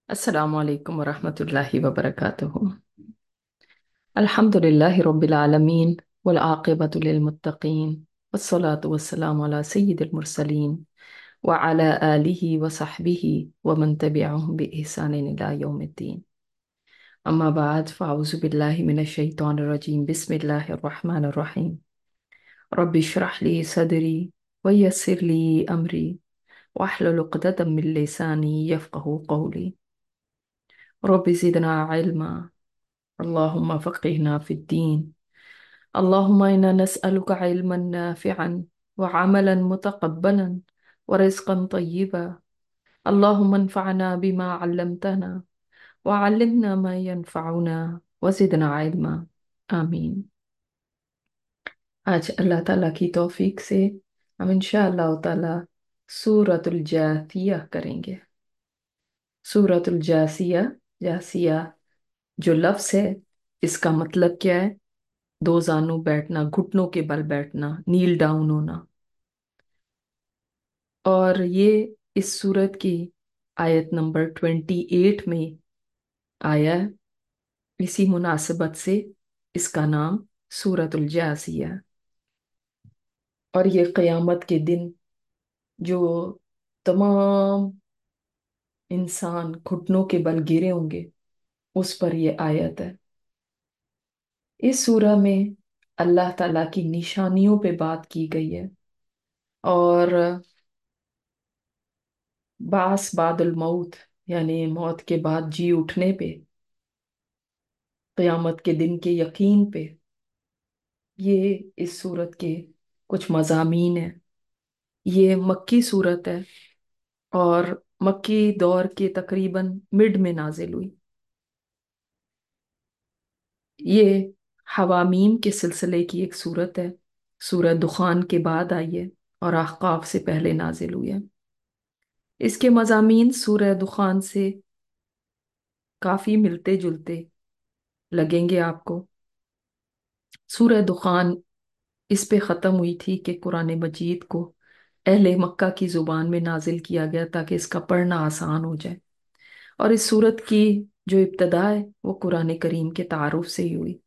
السلام علیکم ورحمۃ اللہ وبرکاتہ۔ الحمد للہ رب العالمین والعاقبۃ للمتقین والصلاة والسلام علی سید المرسلین وعلی آلہ وصحبہ ومن تبعہم بإحسان الی یوم الدین۔ اما بعد فاعوذ باللہ من الشیطان الرجیم، بسم اللہ الرحمن الرحیم۔ رب اشرح لی صدری ویسر لی امری واحلل عقدۃ من لسانی یفقہوا قولی۔ رب زدنا علما، اللهم فقهنا في الدين، اللهم إنا نسألك علما نافعا وعملا متقبلا ورزقا طيبا، اللهم انفعنا بما علمتنا وعلمنا ما ينفعنا وزدنا علما، آمین۔ آج اللہ تعالیٰ کی توفیق سے ہم انشاءاللہ تعالیٰ سورۃ الجاثیہ کریں گے۔ سورۃ الجاثیہ، جاثیہ جو لفظ ہے اس کا مطلب کیا ہے؟ دو زانوں بیٹھنا، گھٹنوں کے بل بیٹھنا، نیل ڈاؤن ہونا۔ اور یہ اس سورت کی آیت نمبر 28 میں آیا ہے۔ اسی مناسبت سے اس کا نام سورۃ الجاثیہ۔ اور یہ قیامت کے دن جو تمام انسان گھٹنوں کے بل گرے ہوں گے اس پر یہ آیت ہے۔ اس سورہ میں اللہ تعالیٰ کی نشانیوں پہ بات کی گئی ہے، اور بعث بعد الموت یعنی موت کے بعد جی اٹھنے پہ، قیامت کے دن کے یقین پہ، یہ اس سورت کے کچھ مضامین ہیں۔ یہ مکی سورت ہے اور مکی دور کے تقریباً مڈ میں نازل ہوئی۔ یہ حوامیم کے سلسلے کی ایک سورت ہے، سورہ دخان کے بعد آئی ہے اور احقاف سے پہلے نازل ہوئی ہے۔ اس کے مضامین سورہ دخان سے کافی ملتے جلتے لگیں گے آپ کو۔ سورہ دخان اس پہ ختم ہوئی تھی کہ قرآن مجید کو اہل مکہ کی زبان میں نازل کیا گیا تاکہ اس کا پڑھنا آسان ہو جائے، اور اس سورت کی جو ابتدا ہے وہ قرآن کریم کے تعارف سے ہی ہوئی۔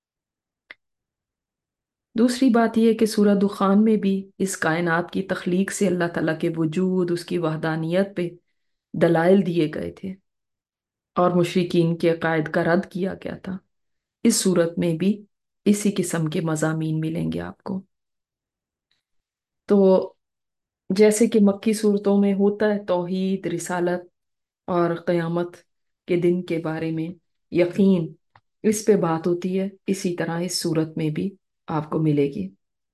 دوسری بات یہ ہے کہ سورہ دخان میں بھی اس کائنات کی تخلیق سے اللہ تعالیٰ کے وجود، اس کی وحدانیت پہ دلائل دیے گئے تھے اور مشرکین کے عقائد کا رد کیا گیا تھا۔ اس صورت میں بھی اسی قسم کے مضامین ملیں گے آپ کو۔ تو جیسے کہ مکی صورتوں میں ہوتا ہے توحید، رسالت اور قیامت کے دن کے بارے میں یقین، اس پہ بات ہوتی ہے، اسی طرح اس صورت میں بھی آپ کو ملے گی۔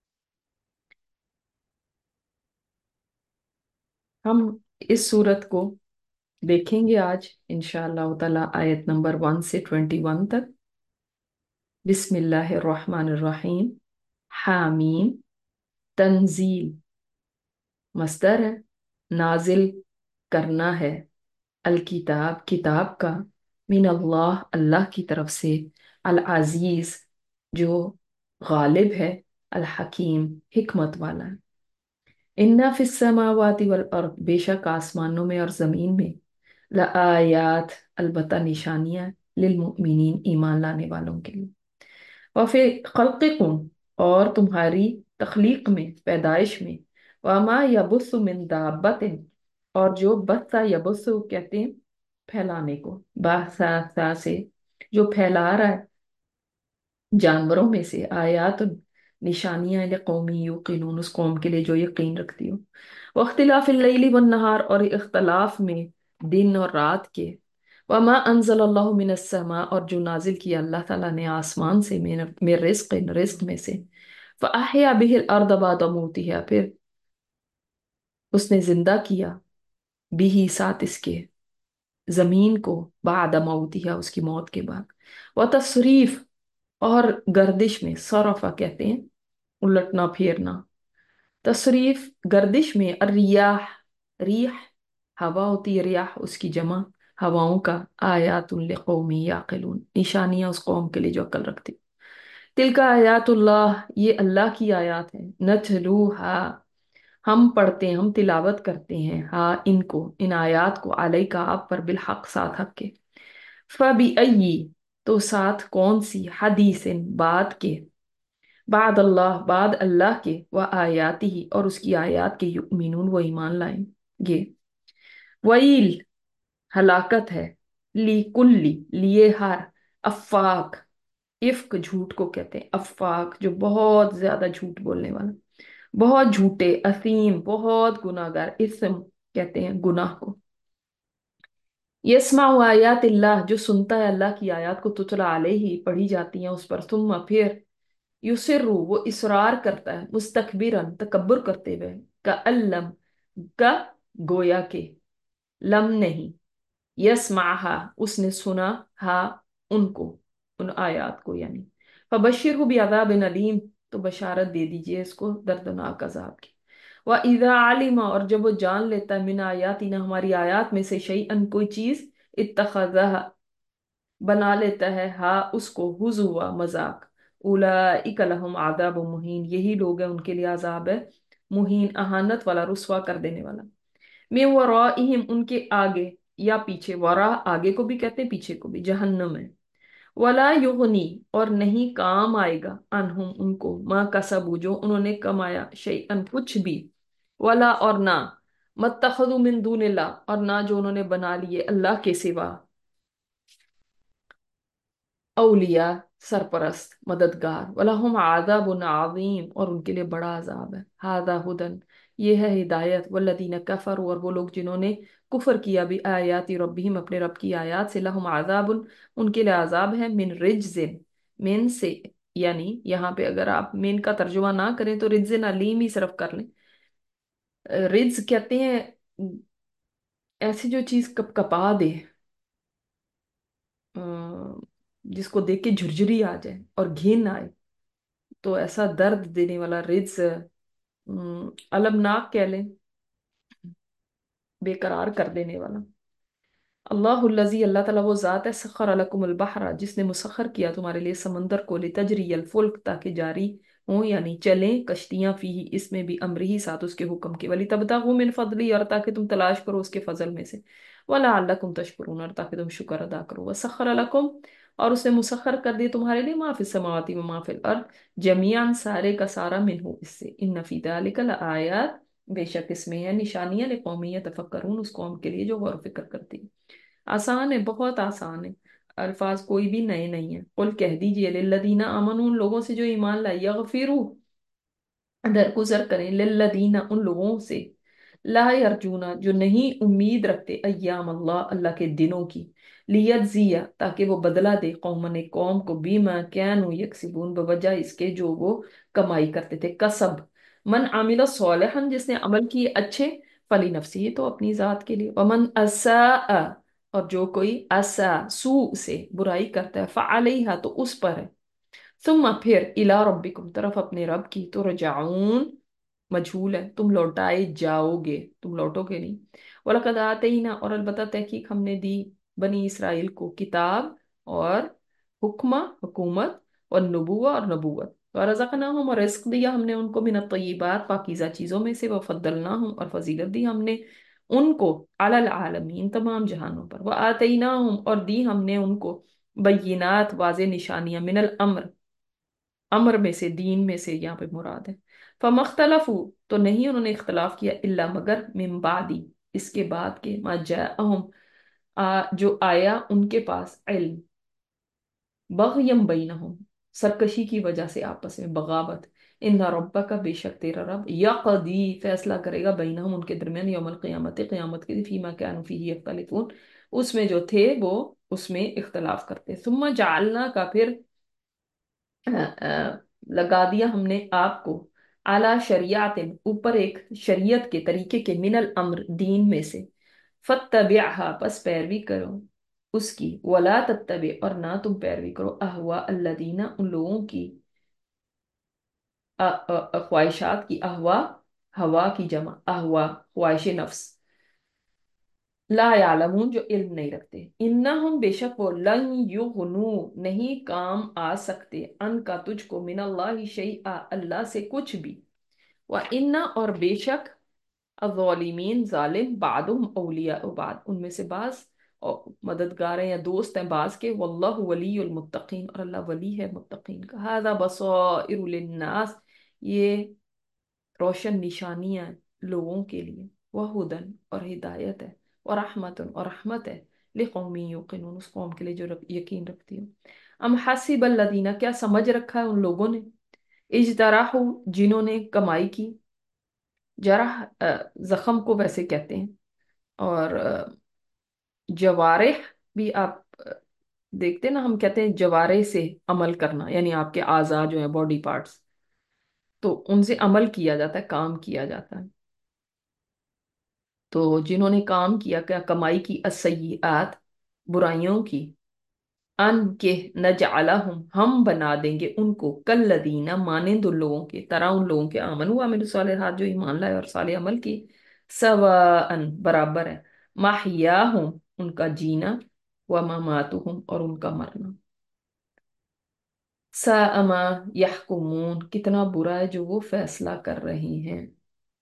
ہم اس صورت کو دیکھیں گے آج انشاءاللہ تعالی آیت نمبر 1 سے 21 تک۔ بسم اللہ الرحمن الرحیم۔ حامیم، تنزیل مصدر ہے، نازل کرنا ہے، الکتاب کتاب کا، من اللہ اللہ کی طرف سے، العزیز جو غالب ہے، الحکیم حکمت والا ہے۔ اِنَّ فِی السَّمَاوَاتِ وَالْأَرْضِ، بے شک آسمانوں میں اور زمین میں، لآیات البتہ نشانیاں، للمؤمنین ایمان لانے والوں کے لیے، وفی خلقکم اور تمہاری تخلیق میں، پیدائش میں، وما یبث من دابت اور جو بثا یبث کہتے ہیں پھیلانے کو، باسا سے جو پھیلا رہا ہے جانوروں میں سے، آیات نشانیاں لقومی یوقنون اس قوم کے لیے جو یقین رکھتی ہو، واختلاف اللیل والنہار اور اختلاف میں دن اور رات کے، وما انزل اللہ من السماء اور جو نازل کیا اللہ تعالیٰ نے آسمان سے، من رزق رزق میں سے، فاحیا به الارض بعد موتها پھر اس نے زندہ کیا، بھی ساتھ اس کے زمین کو، بعد موتها اس کی موت کے بعد، وتصریف اور گردش میں، صرفہ کہتے ہیں الٹنا پھیرنا، تصریف گردش میں، الریاح ریح ہوا ہوتی ہے، ریاح اس کی جمع ہواؤں کا، آیات لقوم یعقلون نشانیاں اس قوم کے لیے جو عقل رکھتی۔ تلک آیات اللہ یہ اللہ کی آیات ہیں، نتلوہا ہم پڑھتے ہیں، ہم تلاوت کرتے ہیں، ہاں ان کو، ان آیات کو، علیہ کا آپ پر، بالحق ساتھ حق کے، فبأئی تو ساتھ کون سی، حدیث بات کے، بعد اللہ بعد اللہ کے، و آیاتی اور اس کی آیات کے، یؤمنون وہ ایمان لائیں گے، ویل ہلاکت ہے، لی کلی لیے ہر، افاق افک جھوٹ کو کہتے ہیں، افاق جو بہت زیادہ جھوٹ بولنے والا، بہت جھوٹے، اثیم بہت گناہ گار، اسم کہتے ہیں گناہ کو، یسمع آیات اللہ جو سنتا ہے اللہ کی آیات کو، تتلا علیہ پڑھی جاتی ہیں اس پر، ثم پھر یسرو وہ اصرار کرتا ہے، مستکبرن تکبر کرتے ہوئے، کألم کا گویا کے، لم نہیں، یسمعہا اس نے سنا، ہا ان کو، ان آیات کو یعنی، فبشرہ بعذاب علیم تو بشارت دے دیجئے اس کو دردناک عذاب کی، وَإِذَا عَلِمَ اور جب وہ جان لیتا ہے، من آیاتنا ہماری آیات میں سے، شیئن کوئی چیز، اتخذہ بنا لیتا ہے، ہا اس کو، ہزوا مذاق، اولئک لہم عذاب مہین یہی لوگ ہیں ان کے لیے عذاب ہے مہین، اہانت والا، رسوا کر دینے والا، من ورائہم ان کے آگے یا پیچھے، ورا آگے کو بھی کہتے ہیں پیچھے کو بھی، جہنم ہے، ولا یغنی اور نہیں کام آئے گا، انہم ان کو، ما کسبوا جو انہوں نے کمایا، شیئن کچھ بھی، ولا اور نہ، متخذوا من دون اللہ اور نہ جو انہوں نے بنا لیے اللہ کے سوا، اولیاء سرپرست مددگار، وَلَهُمْ عَذَابٌ عَظِيمٌ اور ان کے لیے بڑا عذاب ہے، هذا ہدن یہ ہے ہدایت، والذین کفروا اور وہ لوگ جنہوں نے کفر کیا بھی آیات ربہم اپنے رب کی آیات سے، لہم عذاب ان کے لیے عذاب ہے، من رجز من سے، یعنی یہاں پہ اگر آپ من کا ترجمہ نہ کریں تو رجز علیم ہی صرف کر لیں، رجز کہتے ہیں ایسی جو چیز کپ کپا دے، جس کو دیکھ کے جھرجھری آ جائے اور گھن آئے، تو ایسا درد دینے والا رجز، المناک کہہ لیں، بے قرار کر دینے والا، اللہ الذی اللہ تعالیٰ وہ ذات ہے، سخر لکم البحر جس نے مسخر کیا تمہارے لیے سمندر کو، لتجری الفلک تاکہ جاری ہوں یعنی چلیں کشتیاں، فی اس میں بھی، امرہی ساتھ اس کے حکم کے، ولی تبتغوا من فضلی اور تاکہ تم تلاش کرو اس کے فضل میں سے، ولعلکم تشکرون اور تاکہ تم شکر ادا کرو، وسخر لکم اور اس نے مسخر کر دی تمہارے لیے، ما فی السماوات و ما فی الارض جمیعا سارے کا سارا، منہ اس سے، ان فی ذلک لآیات بے شک اس میں ہے نشانیاں، لقوم یتفکرون اس قوم کے لیے جو غور و فکر کرتی ہے، آسان ہے، بہت آسان ہے، الفاظ کوئی بھی نئے نہیں ہیں، قل کہہ دیجئے، للذین آمنوا ان لوگوں سے جو ایمان لائے، یغفروا درگزر کریں، للذین ان لوگوں سے، لا یرجونا جو نہیں امید رکھتے، ایام اللہ اللہ کے دنوں کی، لیجزیہ تاکہ وہ بدلہ دے، قومن ایک قوم کو، بیما کانوا یکسبون بوجہ اس کے جو وہ کمائی کرتے تھے، کسب، من عامل صالحا جس نے عمل کیے اچھے، فلی نفسی تو اپنی ذات کے لیے، ومن اساء اور جو کوئی اسا سوء سے برائی کرتا ہے، فعلیہا تو اس پر ہے، ثم پھر الی ربکم طرف اپنے رب کی، ترجعون مجھول ہے، تم لوٹائے جاؤ گے، تم لوٹو گے نہیں، وَلَقَدْ آتَيْنَا اور البتہ تحقیق ہم نے دی بنی اسرائیل کو کتاب اور حکمہ حکومت، اور نبوہ اور نبوت، وَرَزَقْنَاهُمْ اور رزق دیا ہم نے ان کو، من الطیبات پاکیزہ چیزوں میں سے، وَفَضَّلْنَاهُمْ اور فضیلت دی ہم نے ان کو، علی العالمین تمام جہانوں پر، وَآتَيْنَاهُمْ اور دی ہم نے ان کو، بینات واضح نشانیاں، من الامر امر میں سے، دین میں سے یہاں پہ مراد ہے، فمختلفو تو نہیں انہوں نے اختلاف کیا، الا مگر، من بعدی اس کے بعد کے، ما جاءہم جو آیا ان کے پاس، علم، بغیم بینہم سرکشی کی وجہ سے آپس میں، بغاوت، ان ربک بے شک تیرا رب، یقضی فیصلہ کرے گا، بینہم ان کے درمیان، یوم القیامت قیامت کے دن، فیما کانوا فیہ یختلفون اس میں جو تھے وہ اس میں اختلاف کرتے، ثم جعلنا کا پھر لگا دیا ہم نے آپ کو، اعلی شریعت اوپر ایک شریعت کے طریقے کے، من الامر دین میں سے، فتبعها پس پیروی کرو اس کی، ولا تتبع اور نہ تم پیروی کرو، اہواء الذین ان لوگوں کی، خواہشات کی، اہواء ہوا کی جمع، اہواء خواہش نفس، لا یعلمون جو علم نہیں رکھتے، انہم بے شک وہ، لن یغنو نہیں کام آ سکتے، ان کا تجھ کو، من اللہ شیئا اللہ سے کچھ بھی، इन्ना और बेशक अज़ालिमीन जालिम बादुम औलिया बाद, उनमें से बाज और मददगार हैं या दोस्त हैं बाज के। वल्लाहु वलीयुल मुत्तकीन, और अल्लाह वली है मुत्तकीन का। हादा बसाइरु लिन्नास, ये रोशन निशानियां हैं लोगों के लिए। वह हुदन, और हिदायत है। और रहमतन, और रहमत है। लिकौमी युकिनून, उस कौम के लिए जो यकीन रखती है। अम हसीबल लदीना, क्या समझ रखा है उन लोगों ने, इजतराहू, जिन्होंने कमाई की। जराह जख्म को वैसे कहते हैं। और जवारिह भी आप देखते हैं ना, हम कहते हैं जवारे से अमल करना, यानी आपके आज़ा जो है, बॉडी पार्ट्स, तो उनसे अमल किया जाता है, काम किया जाता है। तो जिन्होंने काम किया, क्या कमाई की, असय्यात, बुराइयों की। अन के नजअलहुम, हम बना देंगे उनको, कल्लदीना, मानेंद उन लोगों के, तरह उन लोगों के, आमन हुआ मेरे सालिहात, जो ईमान लाए और साले अमल की। सवाअन, बराबर है। माहियाहुम, उनका जीना, व ममातुहुम, और उनका मरना। साअमा यहकुमून, कितना बुरा है जो वो फैसला कर रहे हैं।